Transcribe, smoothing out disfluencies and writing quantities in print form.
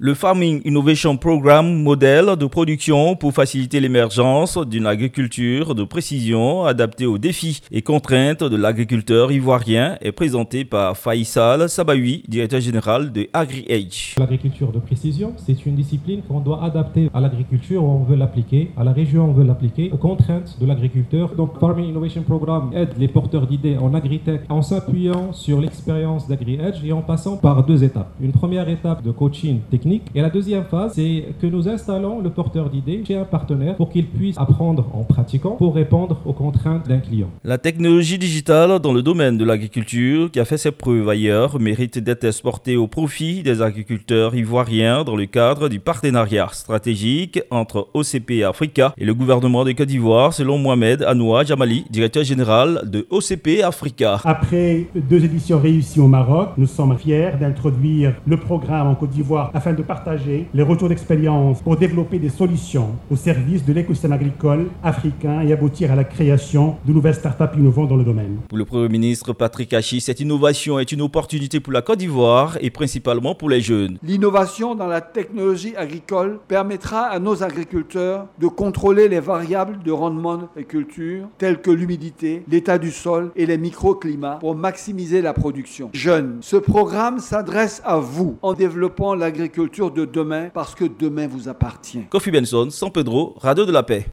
Le Farming Innovation Programme, modèle de production pour faciliter l'émergence d'une agriculture de précision adaptée aux défis et contraintes de l'agriculteur ivoirien, est présenté par Faisal Sabaoui, directeur général de AgriEdge. L'agriculture de précision, c'est une discipline qu'on doit adapter à l'agriculture où on veut l'appliquer, à la région où on veut l'appliquer, aux contraintes de l'agriculteur. Donc, Farming Innovation Programme aide les porteurs d'idées en agritech en s'appuyant sur l'expérience d'AgriEdge et en passant par deux étapes. Une première étape de coaching technique et la deuxième phase, c'est que nous installons le porteur d'idées chez un partenaire pour qu'il puisse apprendre en pratiquant pour répondre aux contraintes d'un client. La technologie digitale dans le domaine de l'agriculture, qui a fait ses preuves ailleurs, mérite d'être exportée au profit des agriculteurs ivoiriens dans le cadre du partenariat stratégique entre OCP Africa et le gouvernement de Côte d'Ivoire, selon Mohamed Anoua Jamali, directeur général de OCP Africa. Après 2 éditions réussies au Maroc, nous sommes fiers d'introduire le programme en Côte d'Ivoire afin de partager les retours d'expérience pour développer des solutions au service de l'écosystème agricole africain et aboutir à la création de nouvelles startups innovantes dans le domaine. Pour le Premier ministre Patrick Achi, cette innovation est une opportunité pour la Côte d'Ivoire et principalement pour les jeunes. L'innovation dans la technologie agricole permettra à nos agriculteurs de contrôler les variables de rendement des cultures telles que l'humidité, l'état du sol et les microclimats pour maximiser la production. Jeunes, ce programme s'adresse à vous en développant l'agriculture de demain parce que demain vous appartient. Kofi Benson, San Pedro, Radio de la Paix.